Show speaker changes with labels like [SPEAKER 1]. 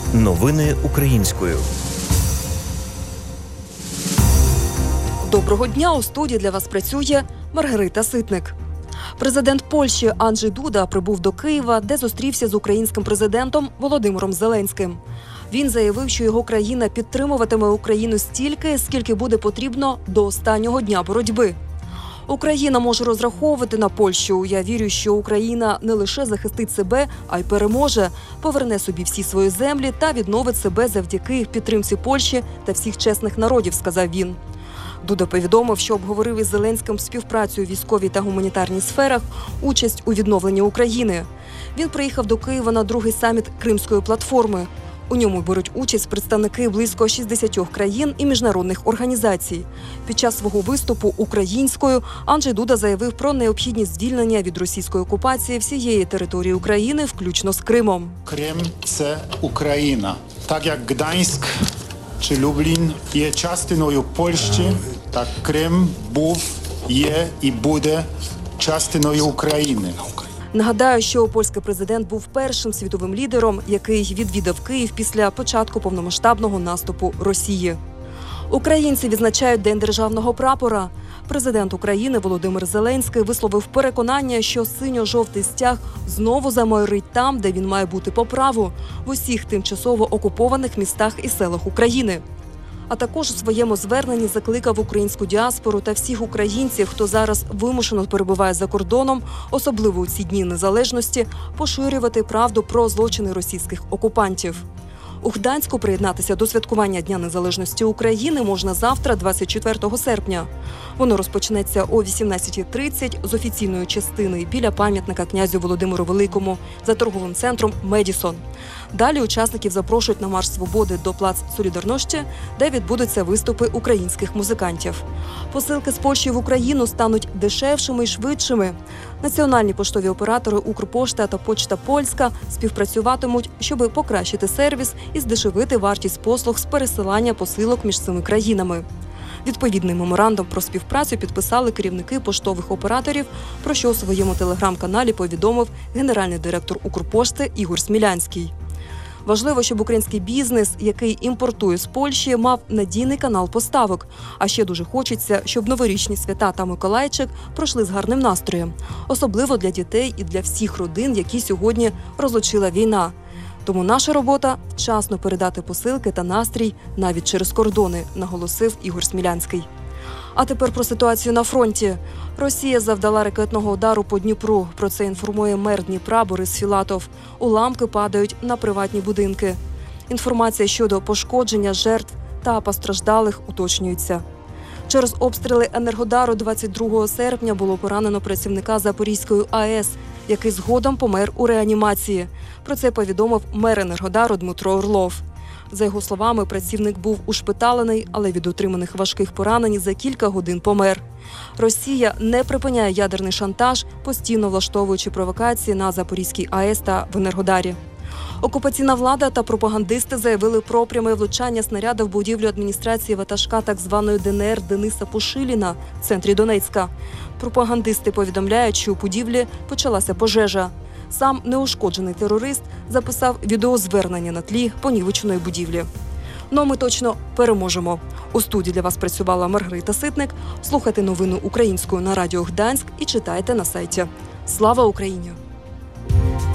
[SPEAKER 1] Новини українською.
[SPEAKER 2] Доброго дня! У студії для вас працює Маргарита Ситник. Президент Польщі Анджей Дуда прибув до Києва, де зустрівся з українським президентом Володимиром Зеленським. Він заявив, що його країна підтримуватиме Україну стільки, скільки буде потрібно до останнього дня боротьби. Україна може розраховувати на Польщу. Я вірю, що Україна не лише захистить себе, а й переможе, поверне собі всі свої землі та відновить себе завдяки підтримці Польщі та всіх чесних народів, сказав він. Дуда повідомив, що обговорив із Зеленським співпрацю у військовій та гуманітарній сферах, участь у відновленні України. Він приїхав до Києва на другий саміт Кримської платформи. У ньому беруть участь представники близько 60 країн і міжнародних організацій. Під час свого виступу українською Анджей Дуда заявив про необхідність звільнення від російської окупації всієї території України, включно з Кримом.
[SPEAKER 3] Крим – це Україна. Так як Гданськ чи Люблін є частиною Польщі, так Крим був, є і буде частиною України.
[SPEAKER 2] Нагадаю, що польський президент був першим світовим лідером, який відвідав Київ після початку повномасштабного наступу Росії. Українці відзначають День державного прапора. Президент України Володимир Зеленський висловив переконання, що синьо-жовтий стяг знову замайорить там, де він має бути по праву – в усіх тимчасово окупованих містах і селах України. А також у своєму зверненні закликав українську діаспору та всіх українців, хто зараз вимушено перебуває за кордоном, особливо у ці дні незалежності, поширювати правду про злочини російських окупантів. У Гданську приєднатися до святкування Дня незалежності України можна завтра, 24 серпня. Воно розпочнеться о 18:30 з офіційної частини біля пам'ятника князю Володимиру Великому за торговим центром «Медісон». Далі учасників запрошують на Марш Свободи до плац Солідарності, де відбудуться виступи українських музикантів. Посилки з Польщі в Україну стануть дешевшими і швидшими. Національні поштові оператори «Укрпошта» та «Почта Польська» співпрацюватимуть, щоб покращити сервіс і здешевити вартість послуг з пересилання посилок між цими країнами. Відповідний меморандум про співпрацю підписали керівники поштових операторів, про що у своєму телеграм-каналі повідомив генеральний директор «Укрпошти» Ігор Смілянський. Важливо, щоб український бізнес, який імпортує з Польщі, мав надійний канал поставок. А ще дуже хочеться, щоб новорічні свята та Миколайчик пройшли з гарним настроєм. Особливо для дітей і для всіх родин, які сьогодні розлучила війна. Тому наша робота – вчасно передати посилки та настрій навіть через кордони, наголосив Ігор Смілянський. А тепер про ситуацію на фронті. Росія завдала ракетного удару по Дніпру. Про це інформує мер Дніпра Борис Філатов. Уламки падають на приватні будинки. Інформація щодо пошкодження, жертв та постраждалих уточнюється. Через обстріли Енергодару 22 серпня було поранено працівника Запорізької АЕС, який згодом помер у реанімації. Про це повідомив мер Енергодару Дмитро Орлов. За його словами, працівник був ушпиталений, але від отриманих важких поранень за кілька годин помер. Росія не припиняє ядерний шантаж, постійно влаштовуючи провокації на Запорізькій АЕС та в Енергодарі. Окупаційна влада та пропагандисти заявили про пряме влучання снаряда в будівлю адміністрації ватажка так званої ДНР Дениса Пушиліна в центрі Донецька. Пропагандисти повідомляють, що у будівлі почалася пожежа. Сам неушкоджений терорист записав відеозвернення на тлі понівеченої будівлі. Ну, ми точно переможемо. У студії для вас працювала Маргарита Ситник. Слухайте новини українською на радіо Гданськ і читайте на сайті. Слава Україні!